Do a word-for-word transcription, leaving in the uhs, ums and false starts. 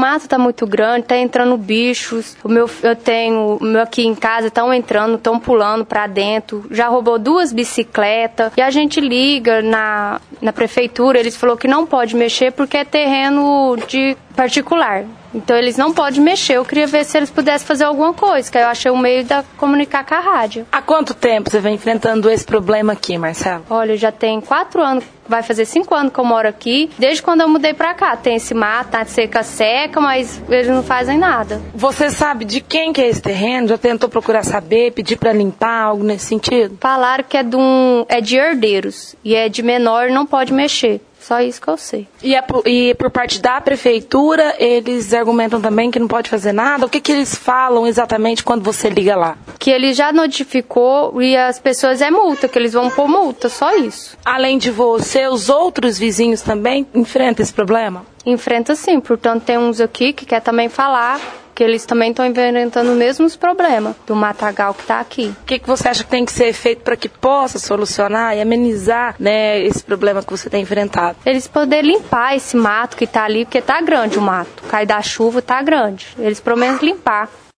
mato tá muito grande, tá entrando bichos. O meu, eu tenho, o meu aqui em casa estão entrando, estão pulando pra dentro. Já roubou duas bicicletas. E a gente liga na, na prefeitura, eles falaram que não pode mexer porque é terreno de particular. Então eles não podem mexer. Eu queria ver se eles pudessem fazer alguma coisa, que aí eu achei o meio de comunicar com a rádio. Há quanto tempo você vem enfrentando esse problema aqui, Marcelo? Olha, já tem quatro anos, vai fazer cinco anos que eu moro aqui, desde quando eu mudei pra cá. Tem esse mato, tá seca-seca, mas eles não fazem nada. Você sabe de quem que é esse terreno? Já tentou procurar saber, pedir pra limpar, algo nesse sentido? Falaram que é de, um, é de herdeiros, e é de menor, não pode mexer. Só isso que eu sei. E, é por, e por parte da prefeitura, eles argumentam também que não pode fazer nada? O que, que eles falam exatamente quando você liga lá? Que ele já notificou e as pessoas é multa, que eles vão pôr multa, só isso. Além de você, os outros vizinhos também enfrentam esse problema? Enfrenta sim, portanto tem uns aqui que quer também falar que eles também estão enfrentando os mesmos problemas do matagal que está aqui. O que, que você acha que tem que ser feito para que possa solucionar e amenizar, né, esse problema que você tem enfrentado? Eles poderem limpar esse mato que está ali, porque está grande o mato. Cai da chuva, está grande. Eles pelo menos limpar.